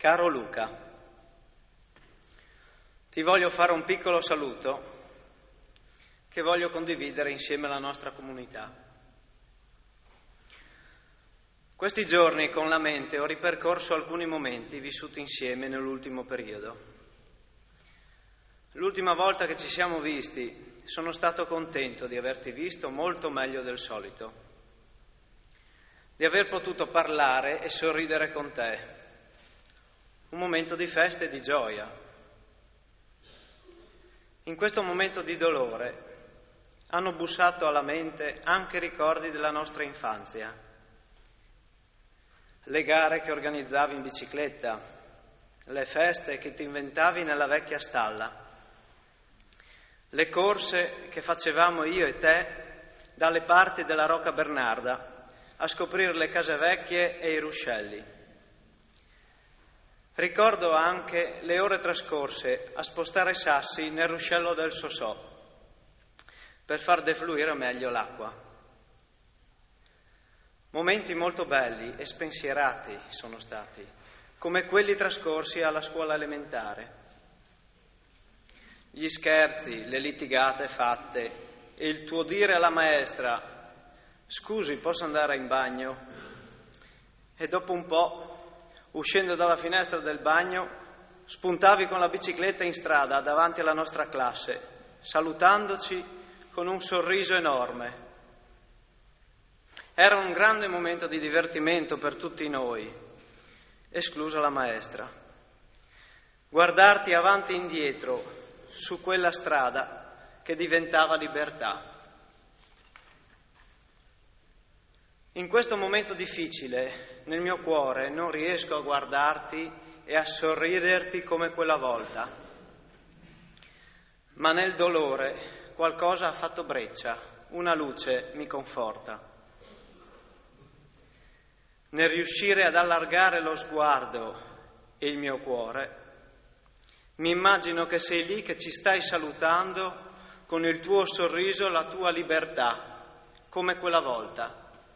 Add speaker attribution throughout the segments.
Speaker 1: Caro Luca, ti voglio fare un piccolo saluto che voglio condividere insieme alla nostra comunità. Questi giorni con la mente ho ripercorso alcuni momenti vissuti insieme nell'ultimo periodo. L'ultima volta che ci siamo visti sono stato contento di averti visto molto meglio del solito, di aver potuto parlare e sorridere con te. Un momento di festa e di gioia. In questo momento di dolore hanno bussato alla mente anche ricordi della nostra infanzia. Le gare che organizzavi in bicicletta, le feste che ti inventavi nella vecchia stalla, le corse che facevamo io e te dalle parti della Rocca Bernarda a scoprire le case vecchie e i ruscelli. Ricordo anche le ore trascorse a spostare sassi nel ruscello del Sosò per far defluire meglio l'acqua. Momenti molto belli e spensierati sono stati, come quelli trascorsi alla scuola elementare. Gli scherzi, le litigate fatte e il tuo dire alla maestra «Scusi, posso andare in bagno?» E dopo un po', uscendo dalla finestra del bagno, spuntavi con la bicicletta in strada davanti alla nostra classe, salutandoci con un sorriso enorme. Era un grande momento di divertimento per tutti noi, esclusa la maestra. Guardarti avanti e indietro su quella strada che diventava libertà. In questo momento difficile, nel mio cuore, non riesco a guardarti e a sorriderti come quella volta. Ma nel dolore qualcosa ha fatto breccia, una luce mi conforta. Nel riuscire ad allargare lo sguardo e il mio cuore, mi immagino che sei lì che ci stai salutando con il tuo sorriso, la tua libertà, come quella volta.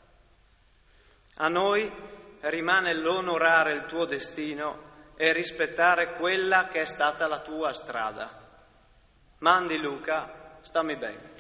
Speaker 1: A noi rimane l'onorare il tuo destino e rispettare quella che è stata la tua strada. Mandi Luca, stammi bene.